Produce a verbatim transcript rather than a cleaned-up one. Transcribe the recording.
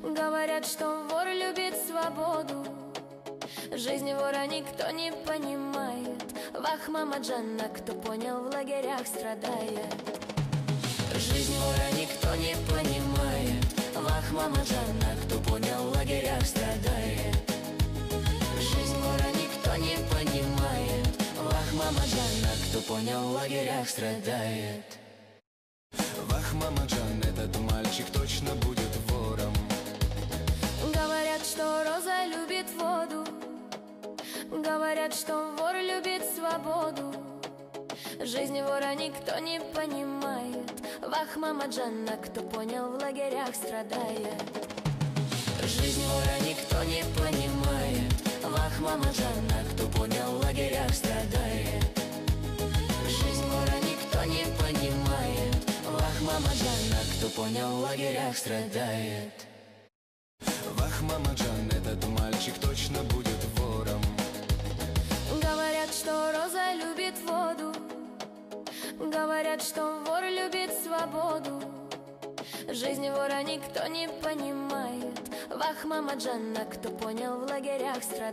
Говорят, что вор любит свободу, жизнь вора никто не понимает. Вах, мама Джанна, кто понял, в лагерях страдает. Жизнь вора никто не понимает. Вах, мама Джанна, кто понял, в лагерях страдает. Жизнь вора никто не понимает. Вах, мама Джанна, кто понял, в лагерях страдает. Вах, мама Джан, этот мальчик точно будет вором. Говорят, что роза любит воду, говорят, что вор любит свободу, жизнь вора никто не понимает. Вах, мама Джанна, кто понял, в лагерях страдает. Жизнь вора никто не понимает. Вах, мама Джанна, кто понял, в лагерях страдает. Жизнь вора никто не понимает. Вах, мама Джанна, кто понял, в лагерях страдает. Вах, мама Джан, этот мальчик точно будет вором. Говорят, что роза любит воду, говорят, что вор любит свободу, жизнь вора никто не понимает. Вах, мама Джанна, кто понял, в лагерях страдает.